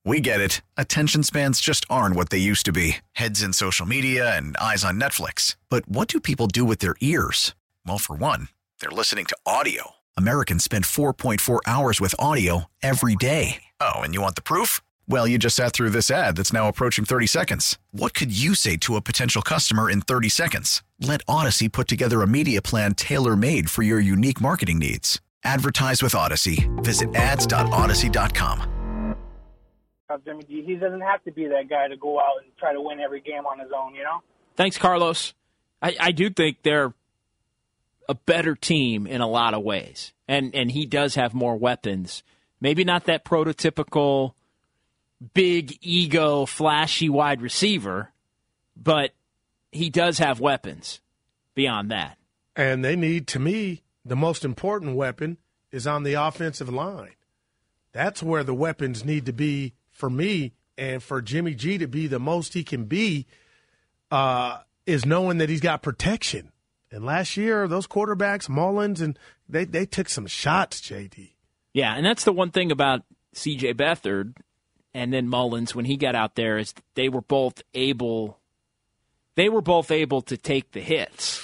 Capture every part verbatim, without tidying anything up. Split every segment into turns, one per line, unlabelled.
We get it. Attention spans just aren't what they used to be. Heads in social media and eyes on Netflix. But what do people do with their ears? Well, for one, they're listening to audio. Americans spend four point four hours with audio every day. Oh, and you want the proof? Well, you just sat through this ad that's now approaching thirty seconds. What could you say to a potential customer in thirty seconds? Let Odyssey put together a media plan tailor-made for your unique marketing needs. Advertise with Odyssey. Visit ads dot odyssey dot com.
Jimmy G. He doesn't have to be that guy to go out and try to win every game on his own, you know?
Thanks, Carlos. I, I do think they're a better team in a lot of ways. And and he does have more weapons. Maybe not that prototypical big ego, flashy wide receiver, but he does have weapons beyond that.
And they need, to me, the most important weapon is on the offensive line. That's where the weapons need to be for me, and for Jimmy G to be the most he can be, uh, is knowing that he's got protection. And last year, those quarterbacks, Mullins, and they, they took some shots, J D.
Yeah, and that's the one thing about C J Beathard and then Mullins when he got out there is they were both able they were both able to take the hits.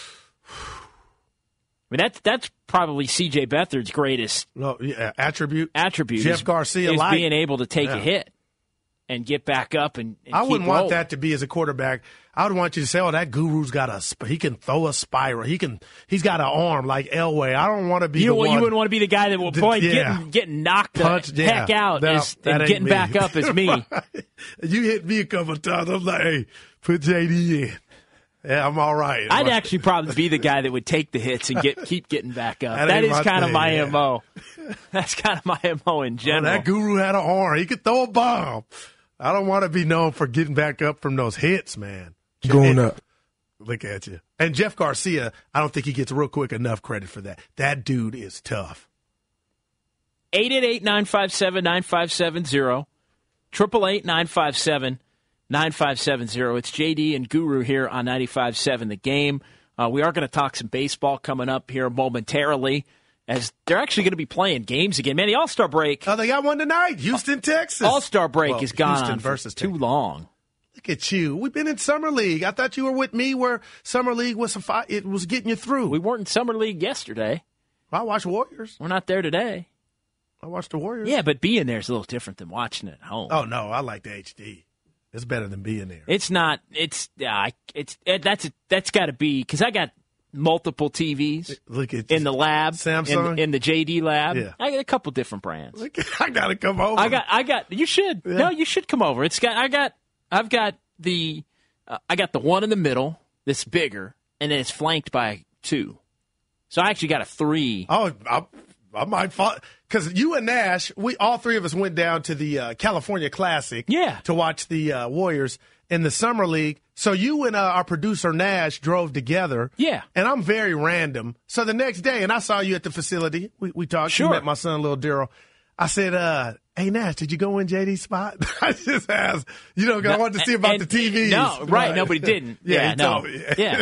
I mean, that's that's probably C J Beathard's greatest
no, yeah, attribute.
Attribute
Jeff
is,
Garcia
is
light.
being able to take
yeah.
a hit and get back up and, and
I
keep
wouldn't
rolling.
want that to be as a quarterback. I would want you to say, "Oh, that guru's got a sp- he can throw a spiral. He can he's got an arm like Elway." I don't want to be
you
the
know,
one.
You wouldn't want to be the guy that will
the,
boy
yeah.
getting getting knocked
Punch,
the
yeah.
heck out
no,
is,
that
and getting
me.
back up is me.
You hit me a couple of times. I'm like, "Hey, put J D in." Yeah, I'm all right. I'm
I'd
all right.
actually probably be the guy that would take the hits and get keep getting back up.
That
that
ain't
is
my
kind of
thing,
my
yeah.
M O. That's kind of my M O in
Oh,
general.
that guru had an arm. He could throw a bomb. I don't want to be known for getting back up from those hits, man.
Going up.
Look at you. And Jeff Garcia, I don't think he gets real quick enough credit for that. That dude is tough.
eight eight eight, nine five seven, nine five seven zero. eight eight eight, nine five seven, nine five seven zero. It's J D and Guru here on ninety-five point seven The Game. Uh, we are going to talk some baseball coming up here momentarily as they're actually going to be playing games again. Man, the All-Star break.
Oh, they got one tonight. Houston, Texas.
All-Star break
well,
is gone
Houston
on
versus
for too
Texas.
long.
Look at you. We've been in Summer League. I thought you were with me where Summer League was a fi- it was getting you through.
We weren't in Summer League yesterday.
I watched Warriors.
We're not there today.
I watched the Warriors.
Yeah, but being there is a little different than watching it at home.
Oh, no. I like the H D. It's better than being there.
It's not. It's yeah. It's it, that's a, that's got to be because I got multiple T Vs.
Look at
in the lab,
Samsung?
in the, in the J D lab.
Yeah.
I got a couple different brands.
Look, I got to come over.
I got. I got. You should.
Yeah.
No, you should come over. It's got. I got. I've got the. Uh, I got the one in the middle that's bigger, and then it's flanked by two. So I actually got a three.
Oh, I, I might fall because you and Nash, we all three of us went down to the uh, California Classic,
Yeah.
to watch the uh, Warriors in the Summer League. So you and uh, our producer Nash drove together,
Yeah.
and I'm very random. So the next day, and I saw you at the facility. We we talked.
Sure.
You met my son, little Daryl. I said, uh, "Hey Nash, did you go in J D's spot?" I just asked, you know, 'cause I wanted to see about
And-
the T Vs.
No, right? Nobody didn't.
Yeah,
Yeah,
he
no.
told me.
Yeah.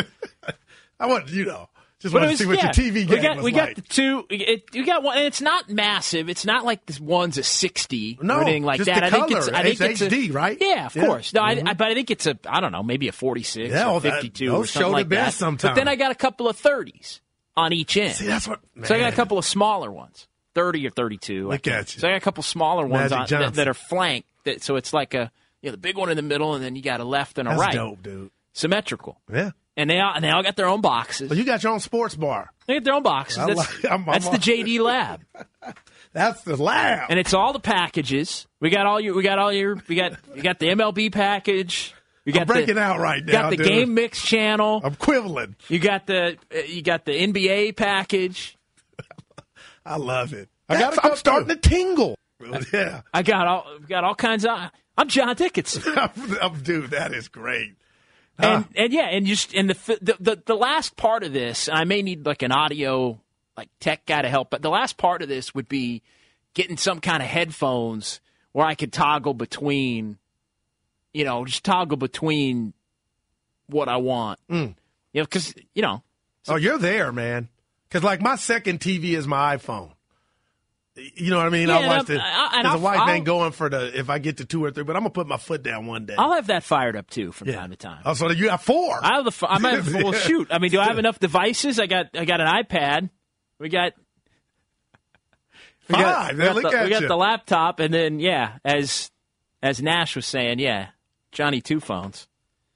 I wanted, you know, just
But
wanted
it
to
was-
see what
yeah.
your T V game
we got,
was
we
like.
got the two. It, we got one, and it's not massive. It's not like this one's a sixty
No,
or anything like
just
that.
the
I think
color.
it's. I think
It's
it's
H D,
a,
right?
Yeah, of
Yeah.
course. No,
Mhm.
I, I, but I think it's a. I don't know, maybe a forty-six
Yeah,
or
well, that-
fifty-two
those
or something
show the
like that.
best sometimes.
But then I got a couple of thirties on each end.
See, that's what.
So I got
man.
a couple of smaller ones, thirty or thirty-two.
Look
I
at you.
So I got a couple smaller ones
Magic
on, that,
Johnson.
that are flanked. That, so it's like a you know the big one in the middle, and then you got a left and a
That's
right,
dope, dude.
symmetrical.
Yeah.
And they all and they all got their own boxes.
Well, you got your own sports bar.
They got their own boxes.
I
That's,
like- I'm- I'm
that's the
on-
J D Lab.
That's the lab.
And it's all the packages. We got all your. We got all your. We got. You got the M L B package. You got
I'm breaking
the,
out right
you
now.
Got the
dude.
Game Mix channel.
I'm quibbling.
You got the. Uh, you got the N B A package.
I love it. I got. got. I'm starting to tingle. Yeah.
I got all. Got all kinds of. I'm John Dickinson.
I'm- dude, that is great.
And
Huh.
and yeah, and just and the, the the the last part of this, and I may need like an audio like tech guy to help, but the last part of this would be getting some kind of headphones where I could toggle between, you know, just toggle between what I want.
Mm.
You know, because you know,
Oh, you're there, man. Because like my second T V is my iPhone. You know what I mean?
Yeah,
I watched it.
And
Because
I'll,
the wife
I'll,
ain't going for the if I get to two or three, but I'm gonna put my foot down one day.
I'll have that fired up too from
Yeah.
time to time.
Oh, so you got four?
I have the. I might have. Well, shoot. I mean, do I have enough devices? I got. I got an iPad. We got. We got,
Five.
we got,
Look
the,
at
we got
you.
the laptop, and then yeah, as as Nash was saying, yeah, Johnny two phones.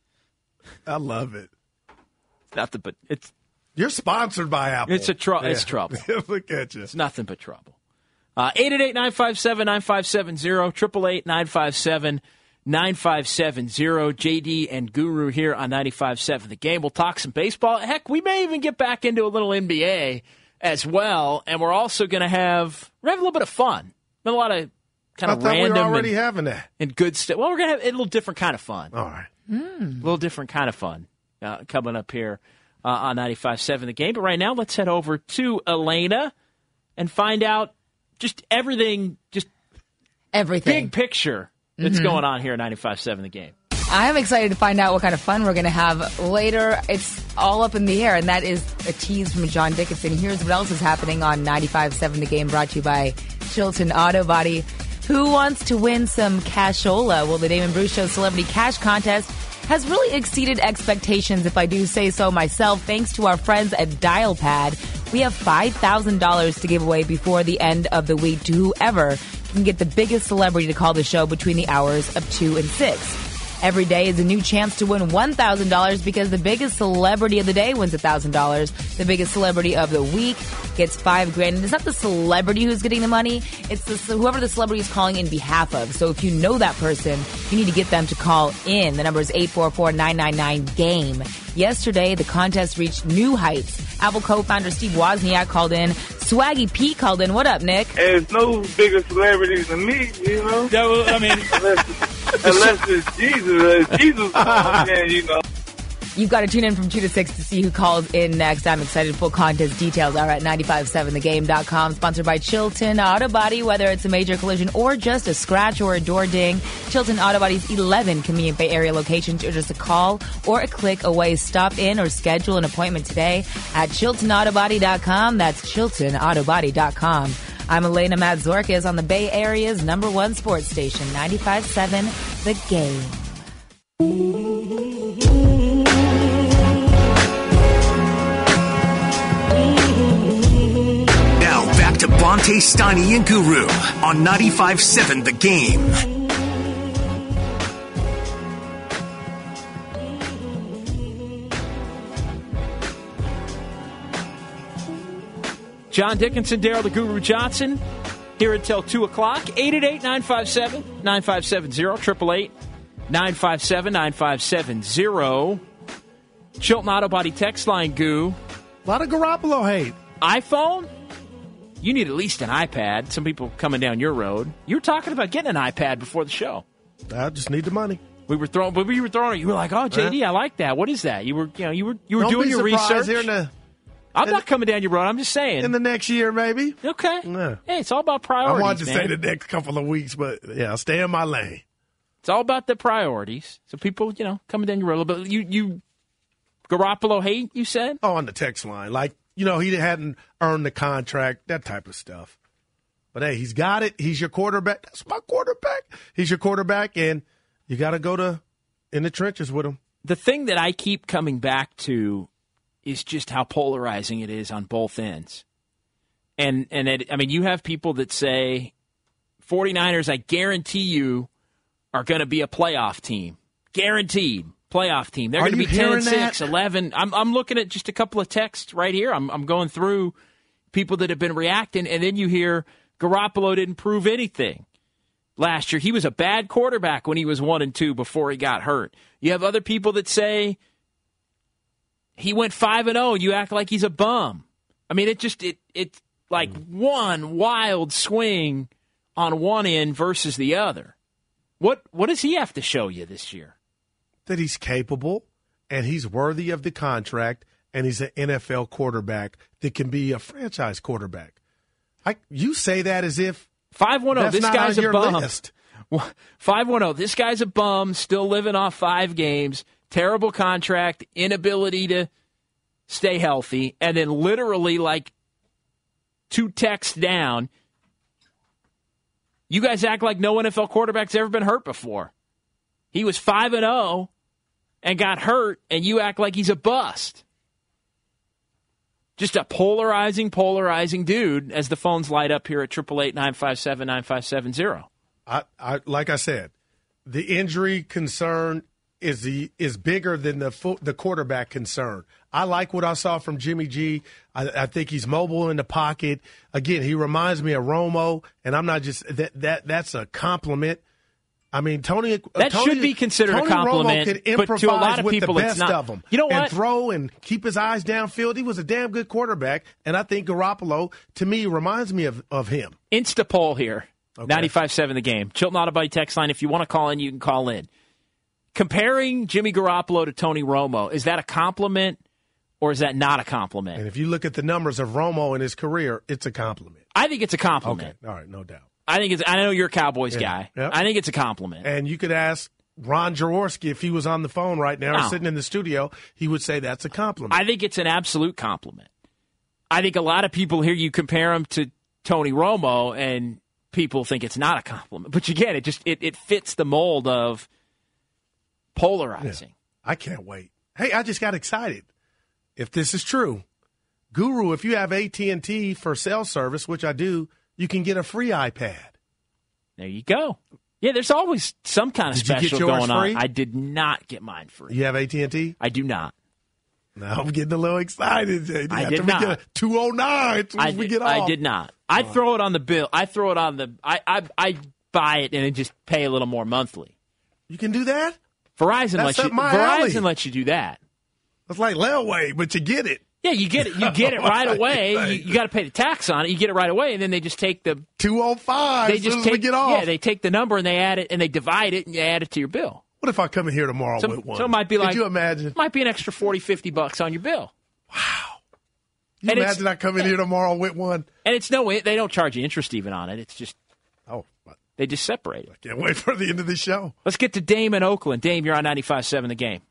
I love it.
It's nothing but it's.
You're sponsored by Apple.
It's a tr-
Yeah.
It's trouble.
Look at you.
It's nothing but trouble. Uh, eight eight eight, nine five seven, nine five seven zero, eight eight eight, nine five seven, nine five seven zero. J D and Guru here on ninety-five seven The Game. We'll talk some baseball. Heck, we may even get back into a little N B A as well, and we're also going to have we're having a little bit of fun. Been a lot of kind
I
of
thought we
random
were already
and,
having that.
and good stuff. Well, we're going to have a little different kind of fun.
All right.
A little different kind of fun uh, coming up here uh, on ninety-five seven The Game. But right now, let's head over to Elena and find out just everything, just
Everything.
big picture that's
Mm-hmm.
going on here at ninety-five seven The Game.
I'm excited to find out what kind of fun we're going to have later. It's all up in the air, and that is a tease from John Dickinson. Here's what else is happening on ninety-five seven The Game, brought to you by Chilton Auto Body. Who wants to win some cashola? Well, the Damon Bruce Show Celebrity Cash Contest has really exceeded expectations, if I do say so myself, thanks to our friends at DialPad. We have five thousand dollars to give away before the end of the week to whoever can get the biggest celebrity to call the show between the hours of two and six. Every day is a new chance to win one thousand dollars because the biggest celebrity of the day wins one thousand dollars. The biggest celebrity of the week gets five grand. And it's not the celebrity who's getting the money. It's the, whoever the celebrity is calling in behalf of. So if you know that person, you need to get them to call in. The number is eight four four, nine nine nine, GAME. Yesterday, the contest reached new heights. Apple co-founder Steve Wozniak called in. Swaggy P called in. What up, Nick?
There's no bigger celebrities than me, you know?
I mean,
Unless, unless it's Jesus. Uh, Jesus, man, you know.
You've got to tune in from two to six to see who calls in next. I'm excited. Full contest details are at nine five seven the game dot com. Sponsored by Chilton Auto Body. Whether it's a major collision or just a scratch or a door ding, Chilton Auto Body's eleven convenient Bay Area locations are just a call or a click away. Stop in or schedule an appointment today at chilton auto body dot com. That's chilton auto body dot com. I'm Elena Madzorkis on the Bay Area's number one sports station, ninety-five seven The Game.
Now back to Bonte, Steiny, and Guru on ninety-five seven The Game.
John Dickinson, Daryl the Guru Johnson, here until two o'clock. eight eight eight, nine five seven, nine five seven zero, eight eight eight, nine five seven, nine five seven zero. Chilton Auto Body text line, Goo.
A lot of Garoppolo hate.
iPhone? You need at least an iPad. Some people coming down your road. You were talking about getting an iPad before the show.
I just need the money.
We were throwing, but we were throwing. You were like, "Oh, J D, I like that. What is that?" You were, you know, you were, you were
Don't
doing
be
your
surprised
research.
Here in the,
I'm
in
not coming down your road. I'm just saying.
in the next year, maybe.
Okay.
Yeah.
Hey, it's all about
I
priorities.
wanted to
man.
say the next couple of weeks, but yeah, I'll stay in my lane.
It's all about the priorities. So people, you know, coming down your road. But you, you, Garoppolo hate, you said?
Oh, on the text line. Like, you know, he hadn't earned the contract, that type of stuff. But, hey, he's got it. He's your quarterback. That's my quarterback. He's your quarterback, and you got to go to in the trenches with him.
The thing that I keep coming back to is just how polarizing it is on both ends. And, and it, I mean, you have people that say, 49ers, I guarantee you, are going to be a playoff team. Guaranteed. Playoff team. They're
Are
going to
you
be ten
hearing
six,
that?
eleven. I'm I'm looking at just a couple of texts right here. I'm I'm going through people that have been reacting, and then you hear Garoppolo didn't prove anything last year. He was a bad quarterback when he was one and two before he got hurt. You have other people that say he went five and zero. You act like he's a bum. I mean, it just it it's like one wild swing on one end versus the other. What what does he have to show you this year?
That he's capable and he's worthy of the contract and he's an N F L quarterback that can be a franchise quarterback. I, you say that as if
five one zero,
that's
this
not
guy's
on
a
your
bum.
list.
five one zero, this guy's a bum, still living off five games, terrible contract, inability to stay healthy, and then literally like two texts down, You guys act like no N F L quarterback's ever been hurt before. He was five and oh and got hurt, and you act like he's a bust. Just a polarizing, polarizing dude as the phones light up here at eight eight eight, nine five seven, nine five seven zero.
I, I, like I said, the injury concern is the is bigger than the fo- the quarterback concern. I like what I saw from Jimmy G. I, I think he's mobile in the pocket. Again, he reminds me of Romo, and I'm not just that that that's a compliment. I mean, Tony.
That
Tony,
should be considered
Tony
a compliment,
Romo could improvise
but to a lot of
with
people,
the
it's
best
not.
of them.
You know what?
And throw and keep his eyes downfield. He was a damn good quarterback, and I think Garoppolo, to me, reminds me of, of him.
Insta poll here,
Okay.
ninety-five seven The Game. Chilton Auto Body text line. If you want to call in, you can call in. Comparing Jimmy Garoppolo to Tony Romo, is that a compliment or is that not a compliment?
And if you look at the numbers of Romo in his career, it's a compliment.
I think it's a compliment.
Okay, all right, no doubt.
I think it's. I know you're a Cowboys
Yeah.
guy.
Yep.
I think it's a compliment.
And you could ask Ron Jaworski if he was on the phone right now
No.
or sitting in the studio, he would say that's a compliment.
I think it's an absolute compliment. I think a lot of people hear you compare him to Tony Romo, and people think it's not a compliment. But again, it just it, it fits the mold of polarizing.
I can't wait. Hey, I just got excited. If this is true, Guru, if you have A T and T for cell service, which I do, you can get a free iPad.
There you go. Yeah, there's always some kind of
Did you get
special
yours
going
free?
on. I did not get mine free.
You have A T and T?
I do not.
Now I'm getting a little excited, J D.
I
After
did
we
not.
Get two oh nine as soon
I
as we
did,
get off.
I did not. I throw it on the bill. I throw it on the. I I, I buy it and then just pay a little more monthly.
You can do that?
Verizon
That's
lets you.
up my
Verizon
alley.
lets you do that.
It's like Railway, but you get it.
Yeah, you get it. You get it right away. You, you got to pay the tax on it. You get it right away, and then they just take the.
two oh five
They
as soon
just
as
take.
we get off.
Yeah, they take the number and they add it and they divide it and you add it to your bill.
What if I come in here tomorrow
So,
with one?
so it might be
Could
like.
you imagine?
It might be an extra forty, fifty bucks on your bill.
You
and it's-
imagine I come in here tomorrow with one?
And it's no. They don't charge you interest even on it. It's just
Oh,
they just separate it.
can't wait for the end of the show.
Let's get to Dame in Oakland. Dame, you're on ninety-five seven The Game.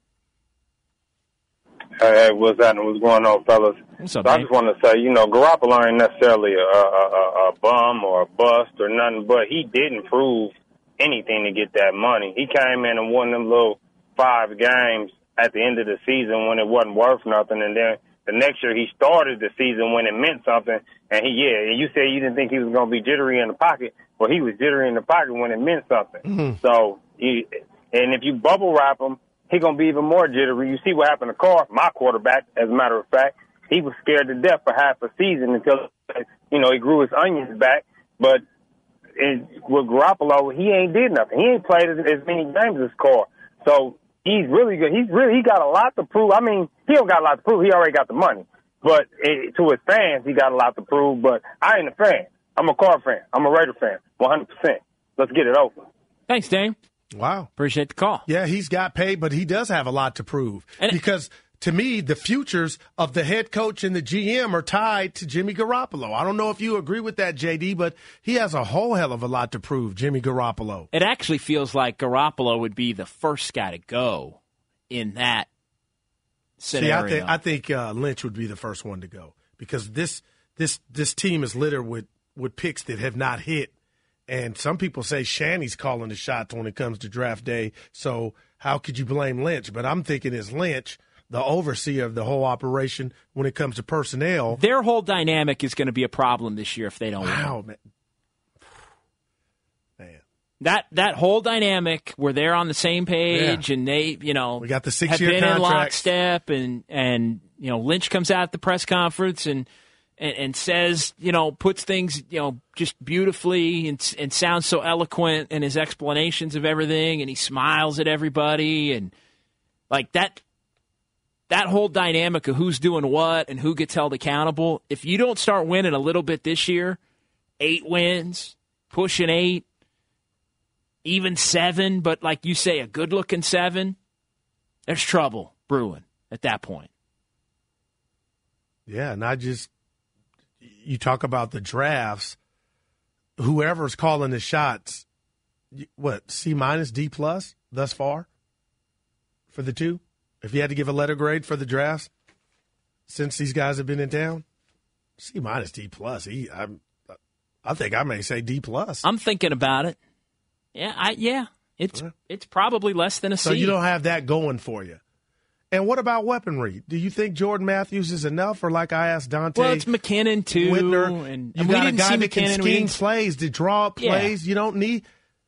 Hey, what's happening? What's going on, fellas?
What's up,
so I
man?
just want to say, you know, Garoppolo ain't necessarily a, a, a, a bum or a bust or nothing, but he didn't prove anything to get that money. He came in and won them little five games at the end of the season when it wasn't worth nothing, and then the next year he started the season when it meant something, and he, yeah, and you said you didn't think he was going to be jittery in the pocket. Well, he was jittery in the pocket when it meant something.
Mm-hmm.
So, he, and if you bubble wrap him, he's going to be even more jittery. You see what happened to Carr, my quarterback, as a matter of fact. He was scared to death for half a season until, you know, he grew his onions back. But it, with Garoppolo, he ain't did nothing. He ain't played as, as many games as Carr. So he's really good. He's really, he got a lot to prove. I mean, he don't got a lot to prove. He already got the money. But it, to his fans, he got a lot to prove. But I ain't a fan. I'm a Carr fan. I'm a Raider fan, one hundred percent. Let's get it over.
Thanks, Dame.
Wow.
Appreciate the call.
Yeah, he's got paid, but he does have a lot to prove.
And-
because to me, the futures of the head coach and the G M are tied to Jimmy Garoppolo. I don't know if you agree with that, J D, but he has a whole hell of a lot to prove, Jimmy Garoppolo.
It actually feels like Garoppolo would be the first guy to go in that scenario.
See, I think I think uh, Lynch would be the first one to go because this this this team is littered with, with picks that have not hit. And some people say Shanny's calling the shots when it comes to draft day. So how could you blame Lynch? But I'm thinking it's Lynch, the overseer of the whole operation when it comes to personnel.
Their whole dynamic is going to be a problem this year if they don't win.
Wow, man. Man.
That that whole dynamic where they're on the same page
Yeah.
and they, you know,
We got the
have
six-year
been in
contracts.
lockstep and and you know Lynch comes out at the press conference and, and and says, you know, puts things, you know, just beautifully and and sounds so eloquent in his explanations of everything, and he smiles at everybody, and like that that whole dynamic of who's doing what and who gets held accountable. If you don't start winning a little bit this year, eight wins, pushing eight, even seven, but like you say, a good-looking seven, there's trouble brewing at that point.
Yeah, and I just you talk about the drafts. Whoever's calling the shots, what C minus, D plus thus far for the two? If you had to give a letter grade for the drafts since these guys have been in town, C minus, D plus. He, I'm, I think I may say D plus.
I'm thinking about it. Yeah, I yeah. It's
Yeah.
it's probably less than a
So
C.
you don't have that going for you. And what about weaponry? Do you think Jordan Matthews is enough, or like I asked Dante?
Well, it's McKinnon too,
Whitner,
and,
you
and we
got a
didn't
guy
see
that can
McKinnon. We
scheme
didn't-
plays, to draw up
Yeah.
plays. You don't need.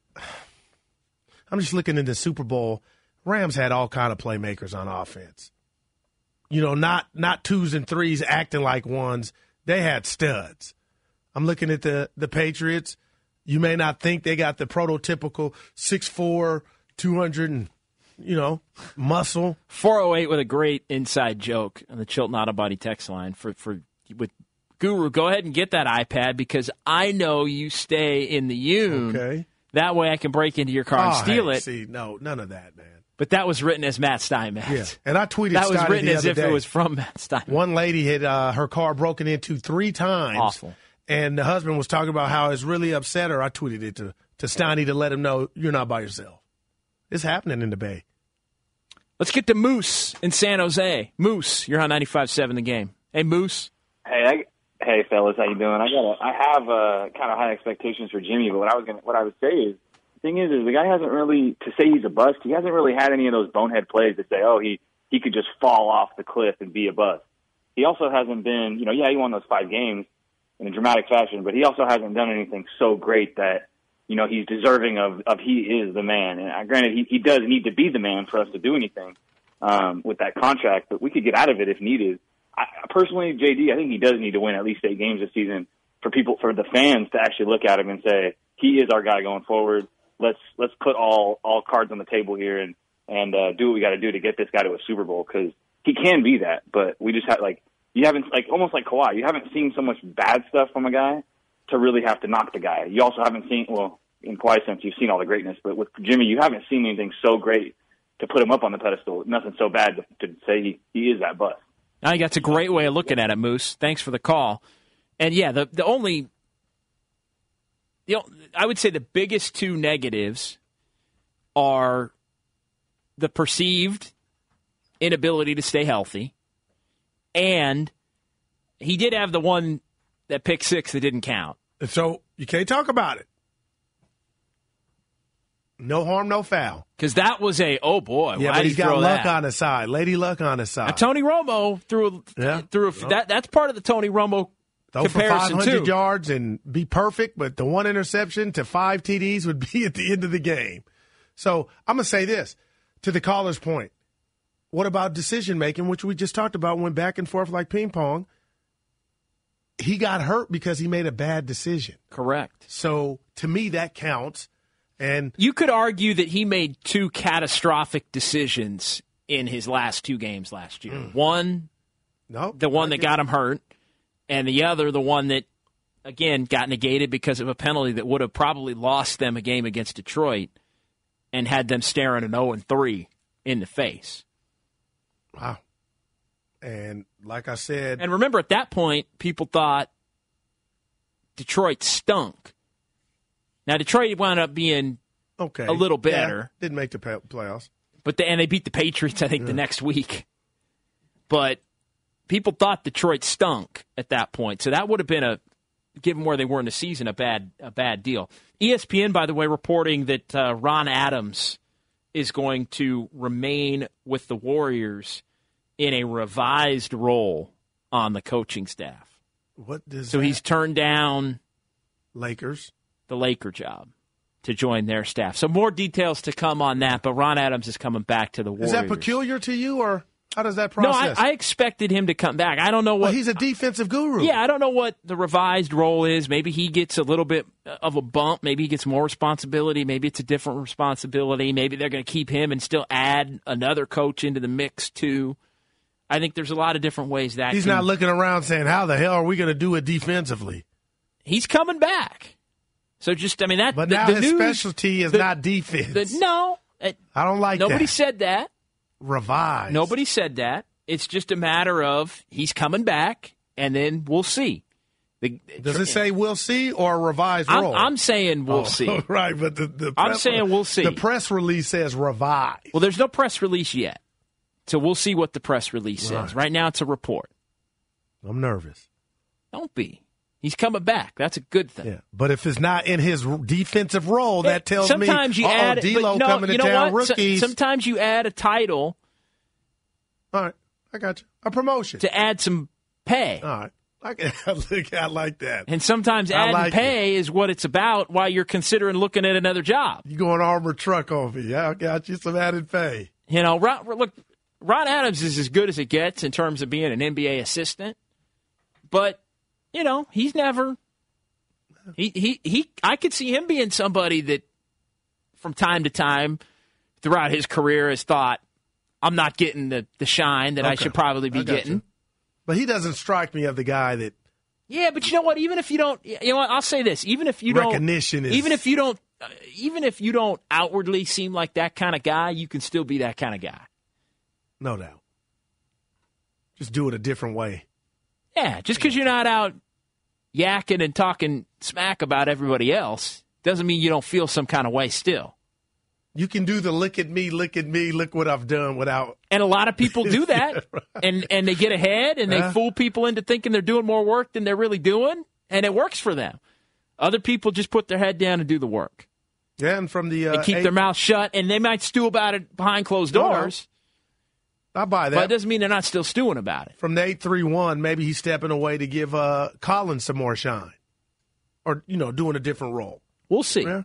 I'm just looking at the Super Bowl. Rams had all kind of playmakers on offense. You know, not not twos and threes acting like ones. They had studs. I'm looking at the the Patriots. You may not think they got the prototypical six foot four, two hundred and, you know, muscle.
four oh eight with a great inside joke on the Chilton Auto Body text line for, for with Guru. Go ahead and get that iPad because I know you stay in the Union.
Okay.
That way I can break into your car and
Oh,
steal
hey,
it.
See, no, none of that, man.
But that was written as Matt Steinmetz.
Yeah, and I tweeted
that was
Scotty
written
the
as
other
if
day.
it was from Matt Steinmetz.
One lady had uh, her car broken into three times.
Awful.
And the husband was talking about how it's really upset her. I tweeted it to, to Steiny to let him know you're not by yourself. It's happening in the Bay.
Let's get to Moose in San Jose. Moose, you're on ninety-five seven The Game. Hey, Moose.
Hey, I, hey, fellas, how you doing? I got, I have uh, kind of high expectations for Jimmy, but what I was gonna, what I would say is, the thing is, is the guy hasn't really, to say he's a bust, he hasn't really had any of those bonehead plays to say, oh, he he could just fall off the cliff and be a bust. He also hasn't been, you know, yeah, he won those five games in a dramatic fashion, but he also hasn't done anything so great that, you know, he's deserving of, of he is the man. And uh, granted, he, he does need to be the man for us to do anything um, with that contract, but we could get out of it if needed. I, personally, J D, I think he does need to win at least eight games this season for people, for the fans to actually look at him and say, he is our guy going forward. Let's let's put all all cards on the table here and and uh, do what we got to do to get this guy to a Super Bowl, because he can be that. But we just have like you haven't like almost like Kawhi. You haven't seen so much bad stuff from a guy to really have to knock the guy. You also haven't seen well in Kawhi's sense you've seen all the greatness, but with Jimmy you haven't seen anything so great to put him up on the pedestal. Nothing so bad to, to say he, he is that bust.
I think that's a great way of looking at it, Moose. Thanks for the call. And yeah, the the only. You know, I would say the biggest two negatives are the perceived inability to stay healthy, and he did have the one that pick six that didn't count.
So you can't talk about it. No harm, no foul.
Because that was a, oh boy,
Yeah,
why
but
did
he's
he
got
throw
luck
that?
on his side. Lady luck on his side.
Now, Tony Romo threw a,
Yeah.
threw a, that. That's part of the Tony Romo
Throw for five
comparison
hundred
too.
yards and be perfect, but the one interception to five T Ds would be at the end of the game. So I'm going to say this to the caller's point. What about decision making, which we just talked about, went back and forth like ping pong? He got hurt because he made a bad decision.
Correct.
So to me, that counts. And
you could argue that he made two catastrophic decisions in his last two games last year. Mm. One,
no,
the one that got him hurt. And the other, the one that, again, got negated because of a penalty that would have probably lost them a game against Detroit and had them staring an oh and three in the face.
Wow. And like I said...
And remember, at that point, people thought Detroit stunk. Now, Detroit wound up being
okay.
a little better.
Yeah, didn't make the playoffs.
But the, and they beat the Patriots, I think, yeah. the next week. But... people thought Detroit stunk at that point, so that would have been a, given where they were in the season, a bad a bad deal. E S P N, by the way, reporting that uh, Ron Adams is going to remain with the Warriors in a revised role on the coaching staff.
What does
so
that...
he's turned down
Lakers,
the Laker job, to join their staff. So more details to come on that, but Ron Adams is coming back to the Warriors.
Is that peculiar to you, or... how does that process?
No, I, I expected him to come back. I don't know what...
Well, he's a defensive guru.
Yeah, I don't know what the revised role is. Maybe he gets a little bit of a bump. Maybe he gets more responsibility. Maybe it's a different responsibility. Maybe they're going to keep him and still add another coach into the mix, too. I think there's a lot of different ways that
He's
can...
not looking around saying, how the hell are we going to do it defensively?
He's coming back. So just, I mean, that...
But
the,
now
the
his
news,
specialty is
the,
not defense.
The, no. It,
I don't like
nobody
that.
said that.
Revised.
Nobody said that. It's just a matter of he's coming back, and then we'll see. The,
Does it say we'll see or a revised
I'm,
role?
I'm saying we'll
oh,
see.
Right, but the, the
I'm
press,
saying we'll see.
The press release says revised.
Well, there's no press release yet, so we'll see what the press release
right.
says. Right now, it's a report.
I'm nervous.
Don't be. He's coming back. That's a good thing.
Yeah, but if it's not in his defensive role, that tells
sometimes
me,
you add,
D-Lo
no,
coming to
you know
town,
what?
rookies.
So, sometimes you add a title.
All right, I got you. A promotion.
To add some pay.
All right. I, can, I like that.
And sometimes adding
like
pay
it.
is what it's about while you're considering looking at another job.
You go an armored truck on me. Yeah, I got you some added pay.
You know, Ron, look, Ron Adams is as good as it gets in terms of being an N B A assistant. But, you know, he's never he, – he, he, I could see him being somebody that from time to time throughout his career has thought, I'm not getting the, the shine that okay. I should probably be getting. You.
But he doesn't strike me as the guy that.
Yeah, but you know what? Even if you don't, you know what? I'll say this: even if you don't,
recognition is.
Even if you don't, uh, even if you don't outwardly seem like that kind of guy, you can still be that kind of guy.
No doubt. Just do it a different way.
Yeah, just because you're not out yakking and talking smack about everybody else doesn't mean you don't feel some kind of way still.
You can do the look at me, look at me, look what I've done without.
And a lot of people do that, yeah, right. and, and they get ahead, and they uh, fool people into thinking they're doing more work than they're really doing, and it works for them. Other people just put their head down and do the work.
Yeah, and from the uh,
they keep eight, their mouth shut, and they might stew about it behind closed doors.
No, I buy that.
But it doesn't mean they're not still stewing about it.
From the eight three one, maybe he's stepping away to give uh, Collins some more shine. Or, you know, doing a different role.
We'll see.
Yeah.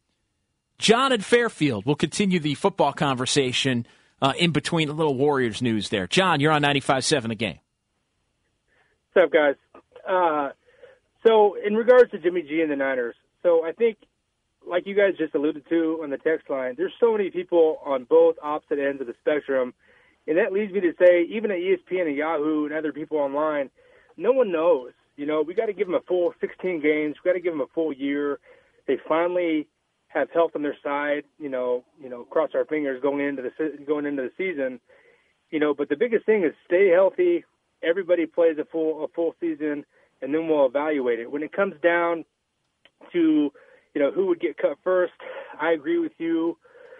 John and Fairfield will continue the football conversation uh, in between a little Warriors news there. John, you're on ninety-five point seven The Game.
What's up, guys? Uh, so in regards to Jimmy G and the Niners, so I think, like you guys just alluded to on the text line, there's so many people on both opposite ends of the spectrum, and that leads me to say, even at E S P N and Yahoo and other people online, no one knows. You know, we got to give them a full sixteen games. We got to give them a full year. They finally have health on their side. You know, you know, cross our fingers going into the going into the season. You know, but the biggest thing is stay healthy. Everybody plays a full a full season, and then we'll evaluate it. When it comes down to, you know, who would get cut first, I agree with you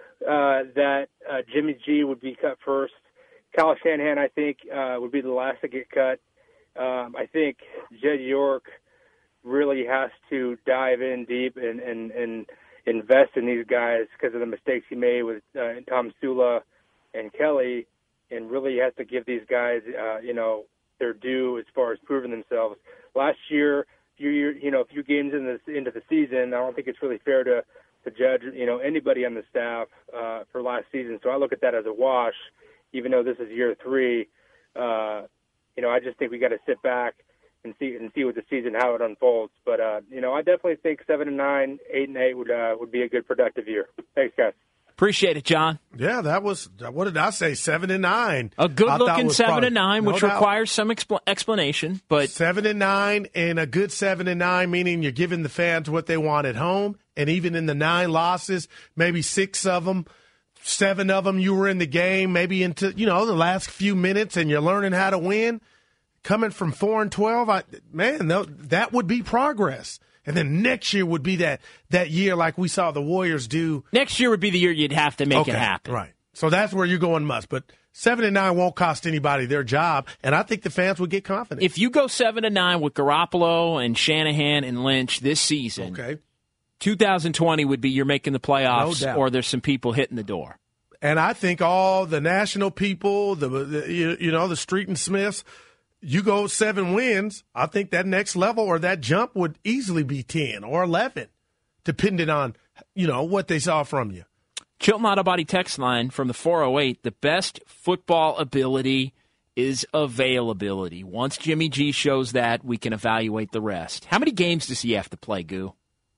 uh, that uh, Jimmy G would be cut first. Kyle Shanahan, I think, uh, would be the last to get cut. Um, I think Jed York really has to dive in deep and, and, and invest in these guys because of the mistakes he made with uh, Tom Sula and Kelly, and really has to give these guys, uh, you know, their due as far as proving themselves. Last year, few year, you know, a few games in the, into the season, I don't think it's really fair to, to judge, you know, anybody on the staff uh, for last season. So I look at that as a wash, even though this is year three. Uh, you know, I just think we got to sit back and see and see with the season how it unfolds. But uh, you know, I definitely think seven and nine, eight and eight would uh, would be a good productive year. Thanks, guys.
Appreciate it, John.
Yeah, that was, what did I say, seven and nine.
A good-looking seven
probably,
and nine, which
no
requires some expl- explanation. But
seven and nine, and a good seven and nine, meaning you're giving the fans what they want at home. And even in the nine losses, maybe six of them, seven of them, you were in the game, maybe into, you know, the last few minutes, and you're learning how to win. Coming from four and twelve, I, man, that would be progress. And then next year would be that that year like we saw the Warriors do.
Next year would be the year you'd have to make
okay,
it happen.
Right. So that's where you're going must. But seven and nine won't cost anybody their job, and I think the fans would get confident.
If you go seven and nine with Garoppolo and Shanahan and Lynch this season,
okay,
two thousand twenty would be you're making the playoffs,
no
or there's some people hitting the door.
And I think all the national people, the, the you, you know, the Street and Smiths, you go seven wins, I think that next level or that jump would easily be ten or eleven, depending on, you know, what they saw from you.
Chilton Auto Body text line from the four oh eight, the best football ability is availability. Once Jimmy G shows that, we can evaluate the rest. How many games does he have to play, Goo?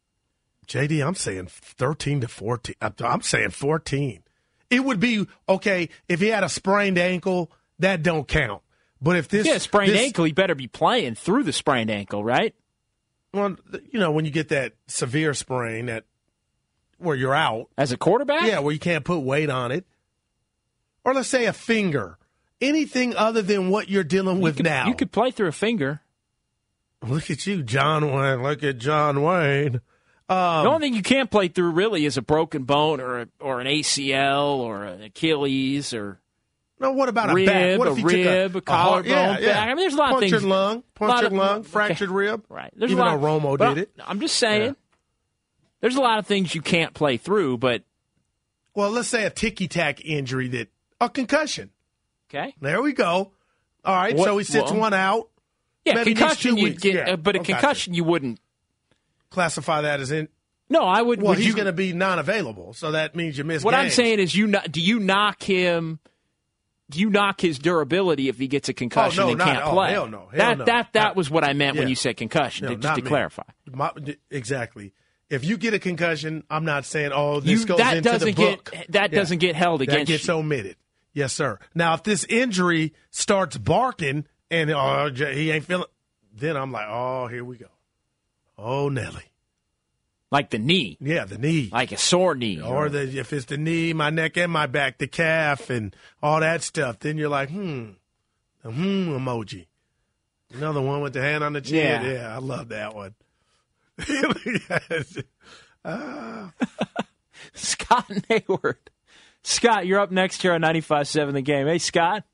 J D, I'm saying thirteen to fourteen. I'm saying fourteen. It would be, okay, if he had a sprained ankle, that don't count. But if this,
yeah, sprained
this,
ankle, he better be playing through the sprained ankle, right?
Well, you know, when you get that severe sprain that where you're out
as a quarterback,
yeah, where you can't put weight on it, or let's say a finger, anything other than what you're dealing with
you could,
now.
You could play through a finger.
Look at you, John Wayne. Look at John Wayne. Um,
the only thing you can't play through really is a broken bone or a, or an A C L or an Achilles or.
No, what about a
rib,
back? What if
a
he
rib,
took
a, a collarbone
yeah, yeah.
back? I mean, there's a lot
punctured
of things.
lung, punctured
of,
lung,
okay.
fractured rib.
Right. There's
Even
a lot,
though Romo
but
did it.
I'm just saying, yeah. there's a lot of things you can't play through, but.
Well, let's say a ticky-tack injury, that a concussion.
Okay.
There we go. All right,
what,
so he sits
well,
one out.
Yeah,
maybe
concussion,
two
you'd
weeks.
get,
yeah.
uh, but a
okay.
concussion, you wouldn't.
Classify that as in.
No, I would.
Well,
would
he's
you,
going to be non-available, so that means you miss
What
games.
I'm saying is, you do you knock him? Do you knock his durability if he gets a concussion
oh, no,
and
not,
can't
oh,
play?
Hell no. Hell
that
no.
that that
not,
was what I meant
yeah.
when you said concussion.
No,
to, just to
me.
clarify.
My, exactly. If you get a concussion, I'm not saying, oh, this
You,
goes
that
into
doesn't
the book.
Get, that
yeah.
doesn't get held against
That gets
you.
omitted. Yes, sir. Now, if this injury starts barking and oh, he ain't feeling, then I'm like, oh, here we go. Oh, Nelly.
Like the knee.
Yeah, the knee.
Like a sore knee.
Or the if it's the knee, my neck, and my back, the calf, and all that stuff, then you're like, hmm, the hmm emoji. Another one with the hand on the chin.
Yeah,
yeah I love that one. ah.
Scott and Hayward. Scott, you're up next here on ninety-five point seven The Game. Hey, Scott.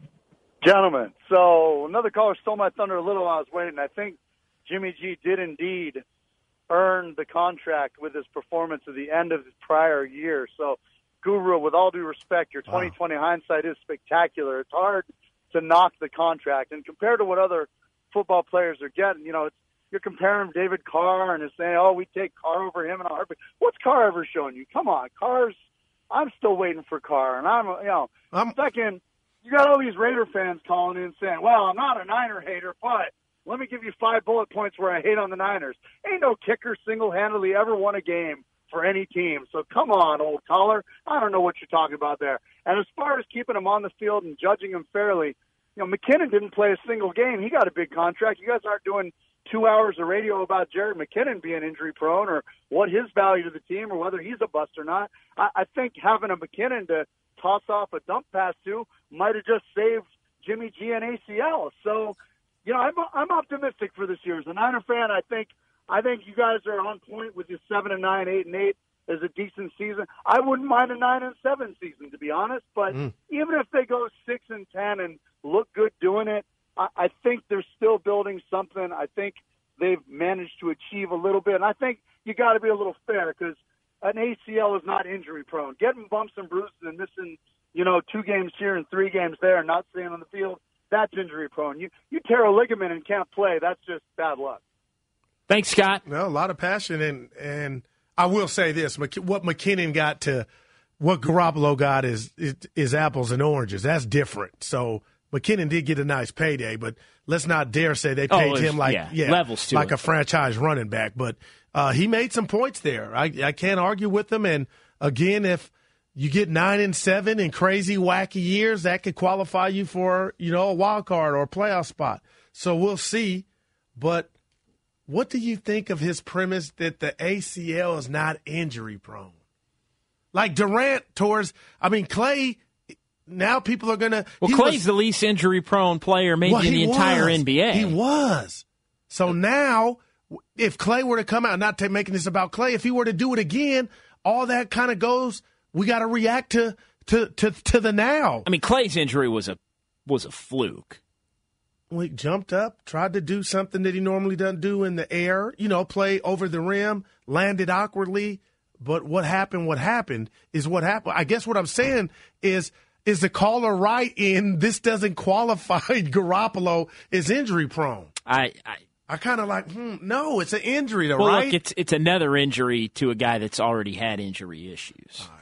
Gentlemen, so another caller stole my thunder a little while I was waiting. I think Jimmy G did indeed earn the contract with his performance at the end of the prior year. So, Guru, with all due respect, your twenty twenty wow. hindsight is spectacular. It's hard to knock the contract. And compared to what other football players are getting, you know, it's, you're comparing David Carr and is saying, oh, we take Carr over him in a heartbeat. What's Carr ever shown you? Come on, Carr's – I'm still waiting for Carr. And I'm, you know, I'm, second, you got all these Raider fans calling in saying, well, I'm not a Niner hater, but let me give you five bullet points where I hate on the Niners. Ain't no kicker single-handedly ever won a game for any team. So come on, old caller. I don't know what you're talking about there. And as far as keeping him on the field and judging him fairly, you know, McKinnon didn't play a single game. He got a big contract. You guys aren't doing two hours of radio about Jared McKinnon being injury-prone or what his value to the team or whether he's a bust or not. I, I think having a McKinnon to toss off a dump pass to might have just saved Jimmy G and A C L. So, you know, I'm I'm optimistic for this year. As a Niner fan, I think I think you guys are on point with your seven and nine, eight and eight is a decent season. I wouldn't mind a nine and seven season, to be honest. But mm. even if they go six and ten and look good doing it, I, I think they're still building something. I think they've managed to achieve a little bit, and I think you got to be a little fair because an A C L is not injury prone. Getting bumps and bruises and missing, you know, two games here and three games there and not staying on the field, that's injury prone. You you tear a ligament and can't play, that's just bad luck.
Thanks, Scott.
Well, a lot of passion, and and I will say this: what McKinnon got to what Garoppolo got is, is is apples and oranges. That's different. So McKinnon did get a nice payday, but let's not dare say they paid
oh,
him like
yeah,
yeah
levels to
like
it.
a franchise running back. But uh, he made some points there. I I can't argue with him. And again, if you get nine and seven in crazy wacky years, that could qualify you for, you know, a wild card or a playoff spot. So we'll see. But what do you think of his premise that the A C L is not injury prone? Like Durant towards, I mean, Clay, now people are going to.
Well, Clay's was, the least injury prone player maybe well, in the entire
was.
N B A.
He was. So now, if Clay were to come out, not to making this about Clay, if he were to do it again, all that kind of goes, we got to react to, to, to, to the now.
I mean, Clay's injury was a was a fluke.
Well, he jumped up, tried to do something that he normally doesn't do in the air, you know, play over the rim, landed awkwardly. But what happened, what happened is what happened. I guess what I'm saying is, is the caller right in this doesn't qualify Garoppolo as injury prone?
I I,
I kind of like, hmm, no, it's an injury, though,
well,
right?
Look, it's, it's another injury to a guy that's already had injury issues.
All right.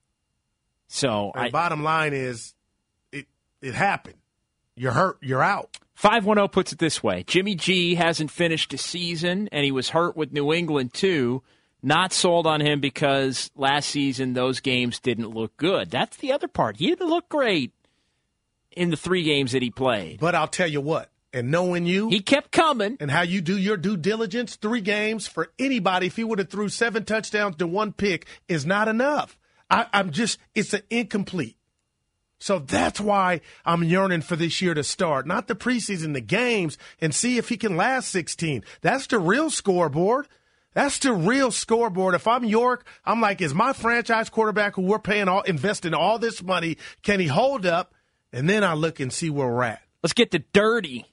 So
and
I,
bottom line is, it it happened. You're hurt. You're out.
five one zero puts it this way. Jimmy G hasn't finished a season, and he was hurt with New England, too. Not sold on him because last season those games didn't look good. That's the other part. He didn't look great in the three games that he played.
But I'll tell you what, and knowing you.
He kept coming.
And how you do your due diligence, three games for anybody, if he would have threw seven touchdowns to one pick, is not enough. I, I'm just, it's an incomplete. So that's why I'm yearning for this year to start, not the preseason, the games, and see if he can last sixteen. That's the real scoreboard. That's the real scoreboard. If I'm York, I'm like, is my franchise quarterback who we're paying all, investing all this money, can he hold up? and then I look and see where we're at.
Let's get to Dirty.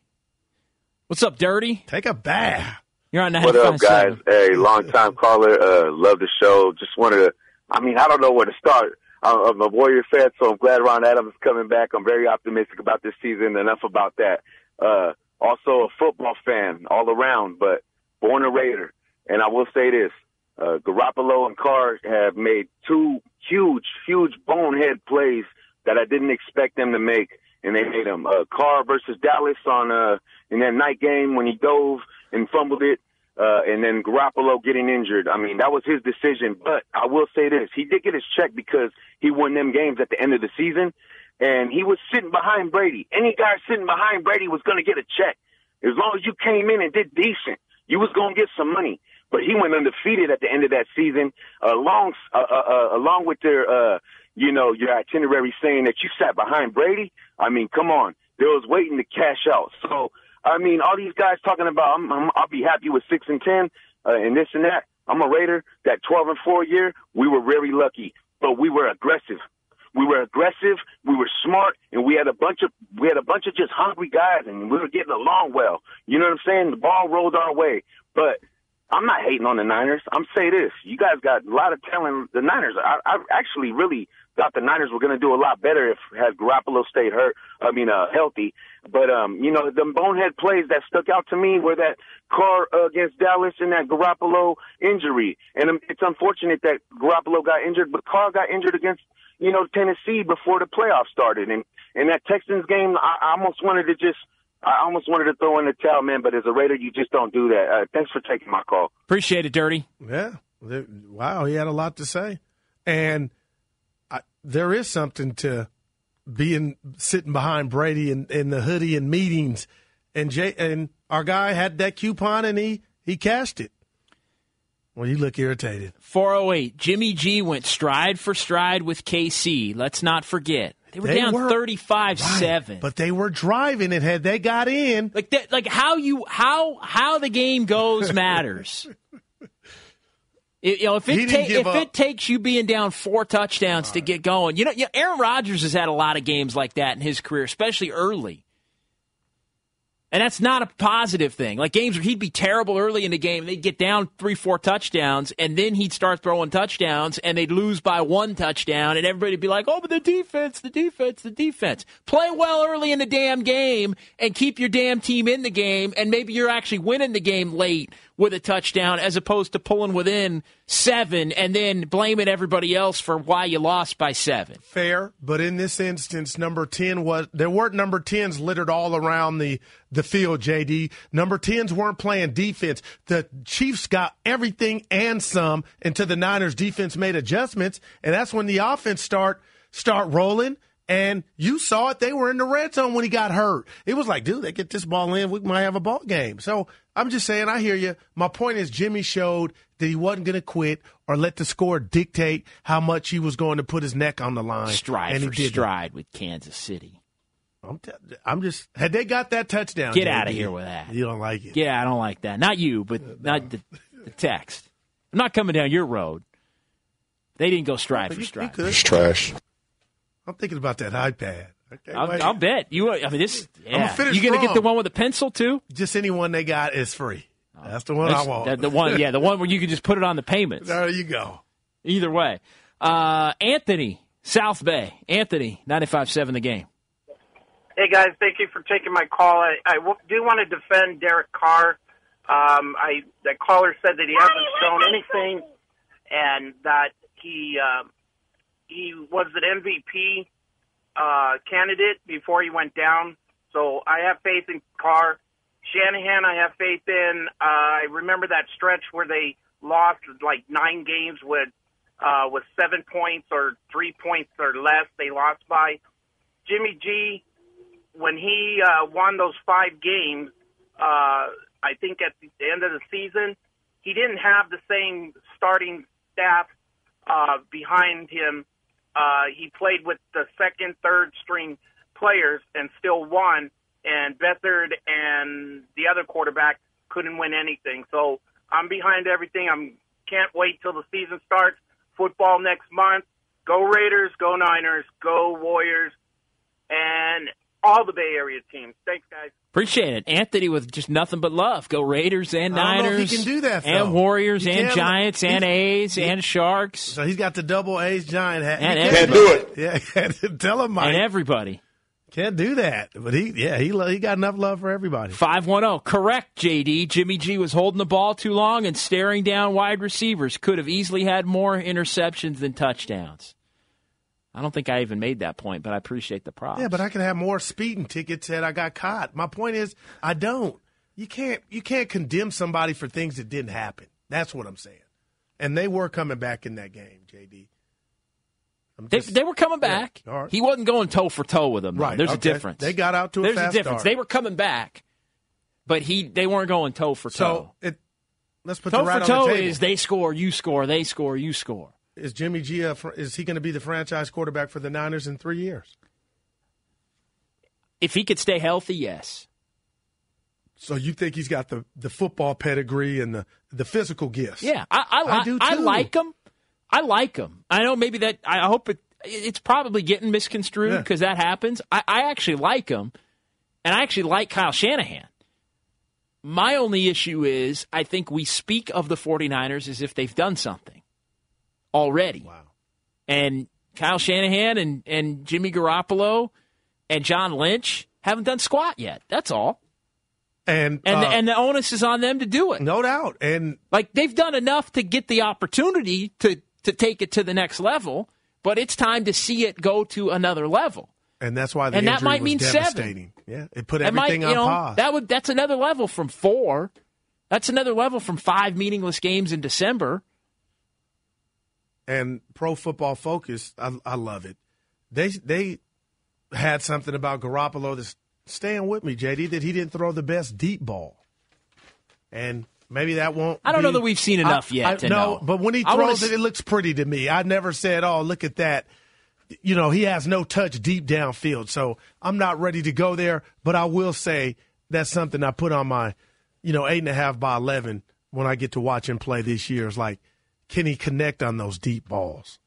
What's up, Dirty?
Take a bath.
You're on
What up, guys? Hey, long-time caller. Uh, love the show. Just wanted to, I mean, I don't know where to start. I'm a Warrior fan, so I'm glad Ron Adams is coming back. I'm very optimistic about this season. Enough about that. Uh, also a football fan all around, but born a Raider. And I will say this. Uh, Garoppolo and Carr have made two huge, huge bonehead plays that I didn't expect them to make, and they made them. Uh, Carr versus Dallas on uh, in that night game when he dove and fumbled it, uh, and then Garoppolo getting injured. I mean, that was his decision. But I will say this. He did get his check because he won them games at the end of the season, and he was sitting behind Brady. Any guy sitting behind Brady was going to get a check. As long as you came in and did decent, you was going to get some money. But he went undefeated at the end of that season, along uh, uh, uh, along with their, uh, you know, your itinerary saying that you sat behind Brady. I mean, come on. They was waiting to cash out. So, I mean, all these guys talking about, I'm, I'm, I'll be happy with six and ten uh, and this and that. I'm a Raider. That twelve and four year, we were very lucky, but we were aggressive. We were aggressive. We were smart, and we had a bunch of we had a bunch of just hungry guys, and we were getting along well. You know what I'm saying? The ball rolled our way, but I'm not hating on the Niners. I'm saying this. You guys got a lot of talent. The Niners, I, I actually really thought the Niners were going to do a lot better if had Garoppolo stayed hurt, I mean, uh, healthy. But, um, you know, the bonehead plays that stuck out to me were that Carr uh, against Dallas and that Garoppolo injury. And um, it's unfortunate that Garoppolo got injured, but Carr got injured against, you know, Tennessee before the playoffs started. And, and that Texans game, I, I almost wanted to just, I almost wanted to throw in the towel, man, but as a Raider, you just don't do that. Uh, thanks for taking my call.
Appreciate it, Dirty.
Yeah. Wow, he had a lot to say. And I, there is something to being sitting behind Brady in, in the hoodie and meetings. And Jay, and our guy had that coupon, and he, he cashed it. Well, you look irritated.
four oh eight, Jimmy G went stride for stride with K C. Let's not forget. They were they down thirty-five seven.
Right, but they were driving it. Had they got in.
Like that, like how you how how the game goes matters. it, you know, if it ta- if up. it takes you being down four touchdowns right. to get going, you know, you know, Aaron Rodgers has had a lot of games like that in his career, especially early. And that's not a positive thing. Like games where he'd be terrible early in the game, they'd get down three, four touchdowns, and then he'd start throwing touchdowns, and they'd lose by one touchdown, and everybody'd be like, oh, but the defense, the defense, the defense. Play well early in the damn game and keep your damn team in the game, and maybe you're actually winning the game late with a touchdown as opposed to pulling within seven and then blaming everybody else for why you lost by seven.
Fair, but in this instance, number ten was there weren't number tens littered all around the, the field, J D. Number tens weren't playing defense. The Chiefs got everything and some until the Niners defense made adjustments, and that's when the offense start start rolling. And you saw it. They were in the red zone when he got hurt. It was like, dude, they get this ball in, we might have a ball game. So I'm just saying, I hear you. My point is Jimmy showed that he wasn't going to quit or let the score dictate how much he was going to put his neck on the line.
Stride
and he
for
did
stride with Kansas City.
I'm, t- I'm just, had they got that touchdown.
Get out of here with that.
You don't like it.
Yeah, I don't like that. Not you, but uh, not the, the text. I'm not coming down your road. They didn't go stride for stride.
It's trash.
I'm thinking about that iPad. Okay,
I'll, I'll bet you. I mean, this. Yeah.
I'm
you gonna get the one with the pencil too?
Just any one they got is free. That's the one
That's,
I want.
The, the one, yeah, the one where you can just put it on the payments.
There you go.
Either way, uh, Anthony, South Bay. Anthony, ninety-five seven The Game.
Hey guys, thank you for taking my call. I, I w- do want to defend Derek Carr. Um, I the caller said that he hasn't shown anything, and that he uh, he was an M V P. Uh, candidate before he went down. So I have faith in Carr. Shanahan, I have faith in. Uh, I remember that stretch where they lost like nine games with uh, with seven points or three points or less. They lost by. Jimmy G, when he uh, won those five games, uh, I think at the end of the season, he didn't have the same starting staff uh, behind him. Uh, he played with the second, third string players and still won. And Beathard and the other quarterback couldn't win anything. So I'm behind everything. I'm can't wait till the season starts. Football next month. Go Raiders. Go Niners. Go Warriors. and all the Bay Area teams. Thanks, guys.
Appreciate it. Anthony with just nothing but love. Go Raiders and
I don't know
Niners.
if he can do that,
and
though.
Warriors
He
and
can't-
Giants and A's
he-
and Sharks.
So he's got the double A's Giant hat.
And
He
everybody.
can't do it. Yeah, tell him, Mike.
And everybody.
Can't do that. But he, yeah, he lo- he got enough love for everybody.
five one zero. Correct, J D. Jimmy G was holding the ball too long and staring down wide receivers. Could have easily had more interceptions than touchdowns. I don't think I even made that point, but I appreciate the props.
Yeah, but I could have more speeding tickets that I got caught. My point is, I don't. You can't you can't condemn somebody for things that didn't happen. That's what I'm saying. And they were coming back in that game, J D. I'm
They,
just-
they were coming back.
Yeah, all right.
He wasn't going toe for toe with them. though.
Right,
There's a
okay.
difference.
They got out to a
There's
fast
a difference.
start.
They were coming back, but he they weren't going toe for toe.
So it, let's put
toe
the right
for
on
toe
the table.
is they score, you score, they score, you score.
Is Jimmy G a, fr- is he going to be the franchise quarterback for the Niners in three years?
If he could stay healthy, yes.
So you think he's got the, the football pedigree and the, the physical gifts?
Yeah, I I,
I
li-
do
I
too.
like him. I like him. I know maybe that. I hope it. It's probably getting misconstrued
Yeah.
because that happens. I, I actually like him, and I actually like Kyle Shanahan. My only issue is I think we speak of the 49ers as if they've done something already.
Wow.
And Kyle Shanahan and, and Jimmy Garoppolo and John Lynch haven't done squat yet. That's all.
And
And,
uh,
the, and the onus is on them to do it.
no doubt. And
Like, they've done enough to get the opportunity to, to take it to the next level, but it's time to see it go to another level.
and that's why the
And that
injury
might
was
mean seven.
devastating. Yeah, it put
That might,
everything
you
on
know,
pause.
that would that's another level from four. That's another level from five meaningless games in December.
And Pro Football Focus, I, I love it. They they had something about Garoppolo that's staying with me, J D, that he didn't throw the best deep ball. And maybe that won't
I don't
be-
know that we've seen enough
I-
yet
I-
to
no,
know.
but when he
I wanna
throws
s-
it, it looks pretty to me. I never said, oh, look at that. You know, he has no touch deep downfield. So I'm not ready to go there, but I will say that's something I put on my, you know, eight and a half by eleven when I get to watch him play this year. Is like, can he connect on those deep balls?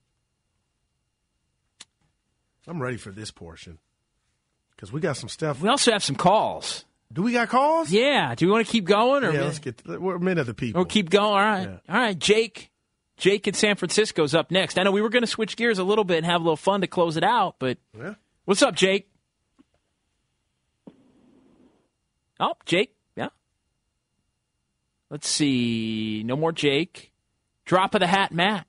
I'm ready for this portion because we got some stuff.
We also have some calls.
Do we got calls?
Yeah. Do we want to keep going? Or
Yeah, let's get. We're men of the people.
We'll keep going. All right.
Yeah.
All right. Jake. Jake in San Francisco's up next. I know we were going to switch gears a little bit and have a little fun to close it out, but
Yeah.
what's up, Jake? Oh, Jake. Yeah. Let's see. No more Jake. Drop of the hat, Matt.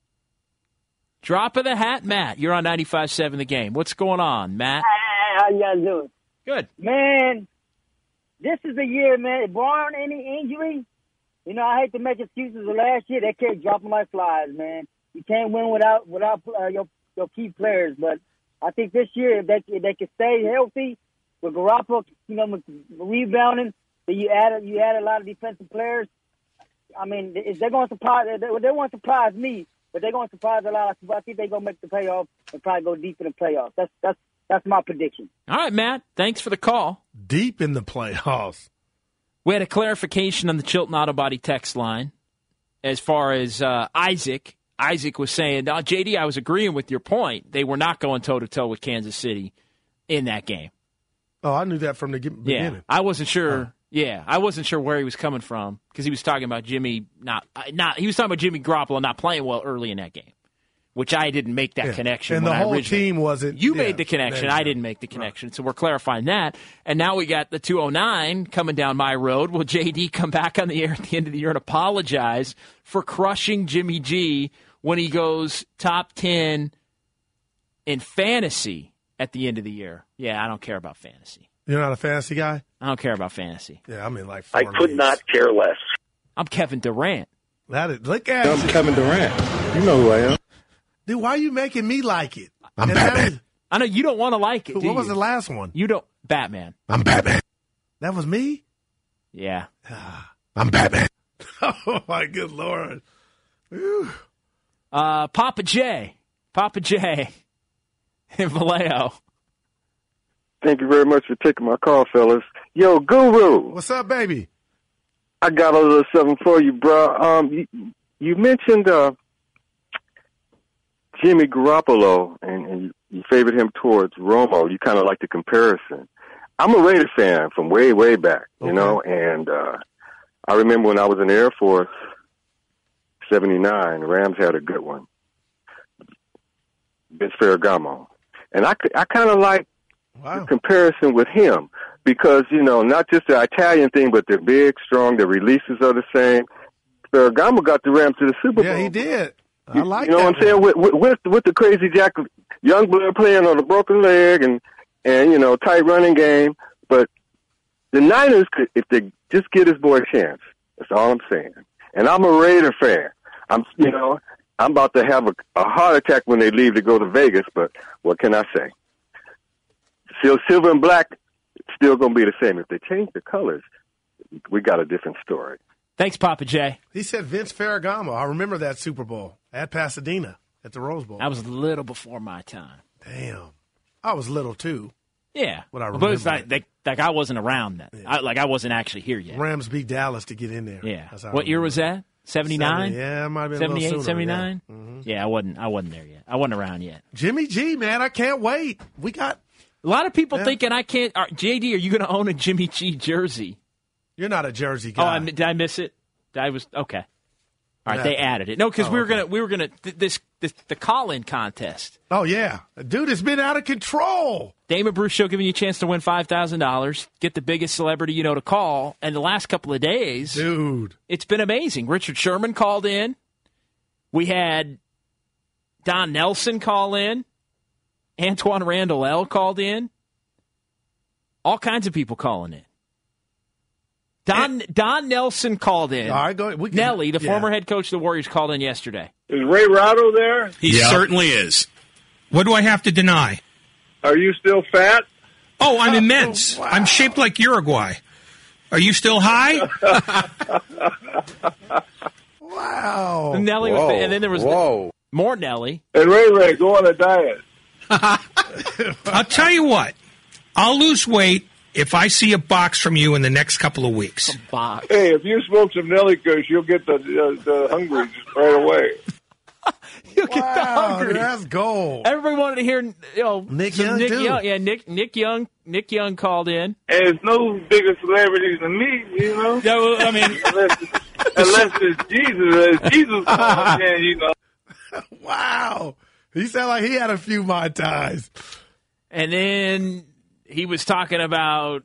Drop of the hat, Matt. You're on ninety-five seven The Game. What's going on, Matt?
Hey, how you guys doing?
Good.
Man, this is the year, man. Barring any injury, you know, I hate to make excuses. The last year, they kept dropping like flies, man. You can't win without without uh, your your key players. But I think this year, if they if they can stay healthy with Garoppolo, you know, rebounding, then you add you add a lot of defensive players. I mean, if they're going to surprise, they, they won't surprise me, but they're going to surprise a lot of people. I think they're going to make the playoffs and probably go deep in the playoffs. That's that's that's my prediction.
All right, Matt. Thanks for the call.
Deep in the playoffs.
We had a clarification on the Chilton Auto Body text line as far as uh, Isaac. Isaac was saying, oh, J D, I was agreeing with your point. They were not going toe-to-toe with Kansas City in that game.
Oh, I knew that from the ge- beginning.
Yeah, I wasn't sure. Yeah, I wasn't sure where he was coming from because he was talking about Jimmy not not. He was talking about Jimmy Garoppolo not playing well early in that game, which I didn't make that
Yeah.
connection.
And
when
the
I
whole
originally-
team wasn't.
You
yeah,
made the connection.
there you
I
go.
didn't make the connection. So we're clarifying that. And now we got the two oh nine coming down my road. Will J D come back on the air at the end of the year and apologize for crushing Jimmy G when he goes top ten in fantasy at the end of the year? Yeah, I don't care about fantasy.
You're not a fantasy guy?
I don't care about fantasy.
Yeah, I'm in like
I
four
could
leagues.
not care less.
I'm Kevin Durant.
That is, look at
I'm
you.
Kevin Durant. You know who I am.
Dude, why are you making me like it?
I'm
And
Batman.
that is-
I know you don't want to like it.
What
do
was
you?
the last one?
You don't. Batman.
I'm Batman. That was me?
Yeah.
I'm Batman. Oh, my good Lord. Whew.
Uh, Papa J. Papa J. in Vallejo.
Thank you very much for taking my call, fellas. Yo, Guru.
What's up, baby?
I got a little something for you, bro. Um, you, you mentioned uh, Jimmy Garoppolo, and, and you favored him towards Romo. You kind of like the comparison. I'm a Raider fan from way, way back, you
Okay.
know, and uh, I remember when I was in the Air Force, seventy-nine, the Rams had a good one. Vince Ferragamo. And I, I kind of like
wow.
the comparison with him because, you know, not just the Italian thing, but they're big, strong, their releases are the same. Ferragamo got the Rams to the Super Bowl.
Yeah, he did. I like
You know
that
what I'm saying? With, with, with, with the crazy Jack Youngblood playing on a broken leg and, and, you know, tight running game. But the Niners, could, if they just give this boy a chance, that's all I'm saying. And I'm a Raider fan. I'm, you know, I'm about to have a, a heart attack when they leave to go to Vegas, but what can I say? Still, silver and black, it's still going to be the same. If they change the colors, we got a different story.
Thanks, Papa J.
He said Vince Ferragamo. I remember that Super Bowl at Pasadena at the Rose Bowl.
I was a little before my time.
Damn. I was little, too.
Yeah.
What I
but
remember.
it's like, like, like I wasn't around then.
Yeah.
I, like I wasn't actually here yet.
Rams beat Dallas to get in there.
Yeah.
That's how I
What year
remember.
was that? seventy-nine?
Yeah, it might have been a little
seventy-eight,
sooner,
seventy-nine?
yeah. Mhm.
Yeah, I wasn't I wasn't there yet. I wasn't around yet.
Jimmy G, man, I can't wait. We got
a lot of people
yeah.
thinking I can't. Are, J D, are you going to own a Jimmy G jersey?
You're not a jersey
Oh,
guy.
I, did I miss it? I was okay. All right,
Yeah.
they added it. No, because
Oh,
we were
okay.
gonna we were gonna th- this, this the call-in contest.
Oh yeah, dude, it's been out of control.
Damon Bruce Show giving you a chance to win five thousand dollars. Get the biggest celebrity you know to call. And the last couple of days,
dude,
it's been amazing. Richard Sherman called in. We had Don Nelson call in. Antoine Randall L called in. All kinds of people calling in. Don Don Nelson called in.
All right, go. We can,
Nelly, the
yeah.
former head coach of the Warriors, called in yesterday.
Is Ray Rado there?
He certainly is. What do I have to deny?
Are you still fat?
Oh, I'm immense.
wow.
I'm shaped like Uruguay. Are you still high?
Wow.
And Nelly was,
Whoa,
and then there was
whoa.
more Nelly.
And Ray Ray, go on a diet.
I'll tell you what. I'll lose weight if I see a box from you in the next couple of weeks.
Box.
Hey, if you smoke some Nelly Kush, you'll get the uh, the hungry right away.
You'll get the
Wow,
hungry.
that's gold.
Everybody wanted to hear, you know,
Nick
some
Young,
Nick
too.
Young. Yeah, Nick Nick Young. Nick Young called in.
And there's no bigger celebrities than me, you know.
Yeah, well, I mean,
unless, unless it's Jesus, uh, Jesus called in, you know.
Wow. He sounded like he had a few Mai Tais.
and then he was talking about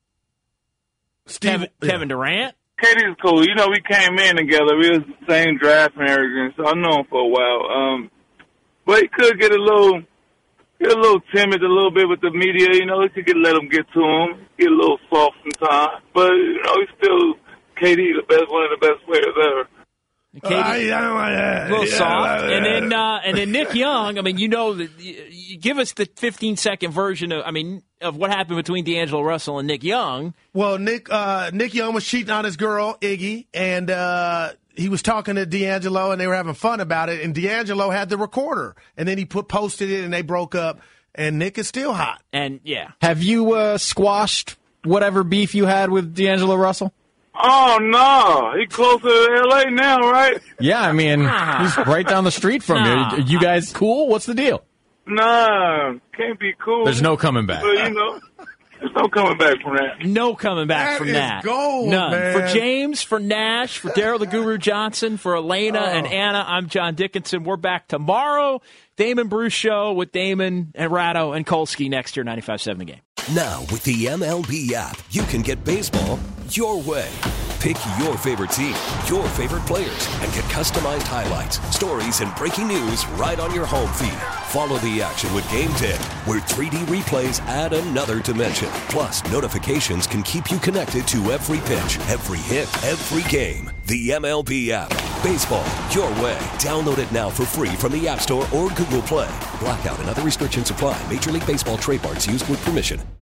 Steve,
Kevin,
yeah.
Kevin Durant.
K D's cool. You know, we came in together. We was the same draft and everything, so I know him for a while. Um, but he could get a little, get a little timid a little bit with the media. You know, he could get, let him get to him, get a little soft sometimes. But you know, he's still K D, the best, one of the best players ever.
K D,
I don't like that.
a little
Yeah,
soft,
like
and
that.
then uh, and then Nick Young. I mean, you know that. You, you give us the fifteen second version of. I mean, of what happened between D'Angelo Russell and Nick Young.
Well, Nick uh, Nick Young was cheating on his girl Iggy, and uh, he was talking to D'Angelo, and they were having fun about it. And D'Angelo had the recorder, and then he put posted it, and they broke up. And Nick is still hot.
And yeah,
Have you uh, squashed whatever beef you had with D'Angelo Russell?
Oh no, he closer to L A now, right?
Yeah, I mean,
Nah.
he's right down the street from
Nah.
you. You guys cool? What's the deal?
Nah, can't be cool.
There's no coming back.
But you know, there's no coming back from that.
no coming back
That
from
is
that.
gold,
None.
man.
For James, for Nash, for Daryl the Guru Johnson, for Elena
Oh.
and Anna, I'm John Dickinson. We're back tomorrow. Damon Bruce Show with Damon and Ratto and Kolsky next year, ninety-five point seven The Game.
Now, with the M L B app, you can get baseball your way. Pick your favorite team, your favorite players, and get customized highlights, stories, and breaking news right on your home feed. Follow the action with Game ten, where three D replays add another dimension. Plus, notifications can keep you connected to every pitch, every hit, every game. The M L B app. Baseball your way. Download it now for free from the App Store or Google Play. Blackout and other restrictions apply. Major League Baseball trademarks used with permission.